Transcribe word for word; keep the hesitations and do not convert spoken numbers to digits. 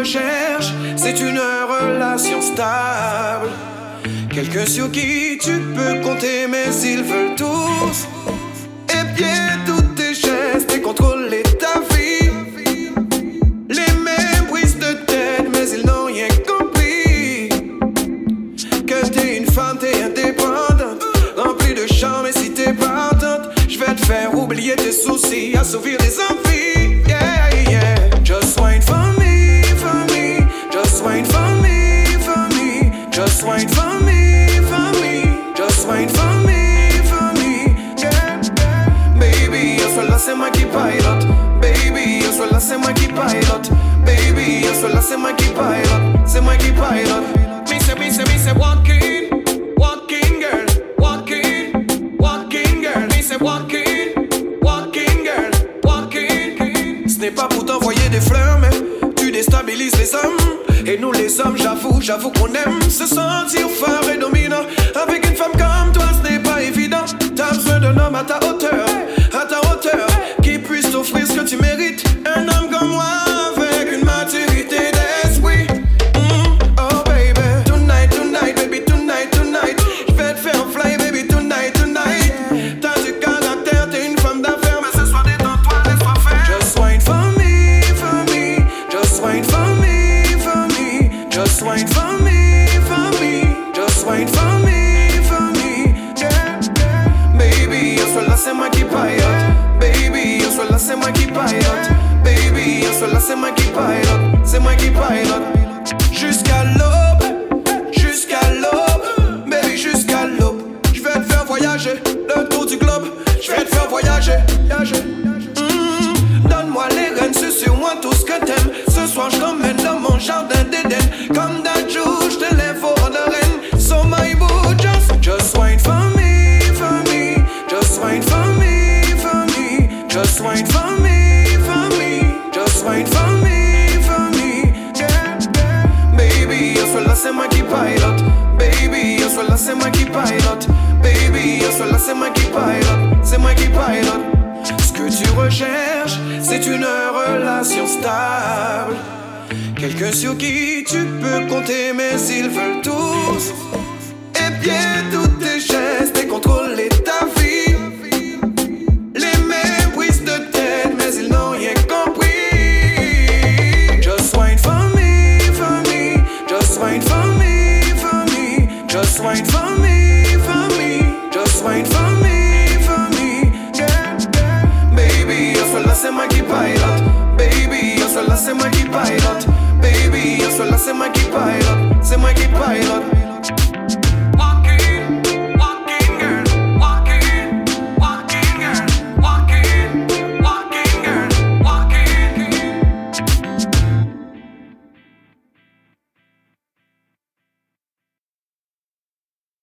recherches, c'est une relation stable. Quelqu'un sur qui tu peux compter, mais ils veulent tous épier toutes tes gestes et contrôler ta vie. Les mêmes prises de tête, mais ils n'ont rien compris. Que t'es une femme, t'es indépendante, remplie de charme, et si t'es partante, je vais te faire oublier tes soucis, assouvir tes envies. Yeah, yeah. Just wine for me, for me. Just wine for me, for me. Just wine for me, for me. Just wine for me, for me. Yeah, yeah. Baby, yo soy la sema qui pilot. Baby, yo soy la sema qui pilot. Baby, yo soy la sema qui pilot. Sema qui pilot. Me say, me say, me say, walking, walking girl, walking, walking girl. Me say, walking, walking girl, walking. Ce n'est pas pour t'envoyer des fleurs, mais tu déstabilises les hommes. Et nous les hommes, j'avoue, j'avoue qu'on aime se sentir fort et dominant. Avec une femme comme toi, ce n'est pas évident. T'as besoin d'un homme à ta hauteur, à ta hauteur, qui puisse t'offrir ce que tu mérites. Un homme comme moi, avec une maturité d'esprit. Mm, oh baby, tonight, tonight, baby, tonight, tonight. Je vais te faire fly, baby, tonight, tonight. T'as du caractère, t'es une femme d'affaires, mais ce soir détends-toi, laisse-toi faire. Just wine for me, for me. Just wine for me, for me. Just wine for me, for me. Just wine for me, for me. Yeah, yeah. Baby, yo soy la sema qui pilot. Baby, yo soy la sema qui pilot. Baby, yo soy la sema qui pilot. C'est moi qui pilot. Jusqu'à l'aube, jusqu'à l'aube. Baby, jusqu'à l'aube. Je vais te faire voyager le tour du globe. Je vais te faire voyager, voyager. Mm, donne-moi les rênes, c'est sur moi tout ce que t'aimes. Ce soir je t'emmène dans mon jardin d'Éden. Comme d'Adjou, je te lève au rang de reine. So my boo, just, just wine for me, for me. Just wine for me, for me. Just wine for me, for me. Just wine for me, for me. Yeah, yeah. Baby, yo soy la sema qui pilot. Baby, yo soy la sema qui pilot. Baby, yo soy la sema qui pilot. C'est moi qui pilot. Ce que tu recherches, c'est une relation stable. Quelqu'un sur qui tu peux compter, mais ils veulent tous épier tout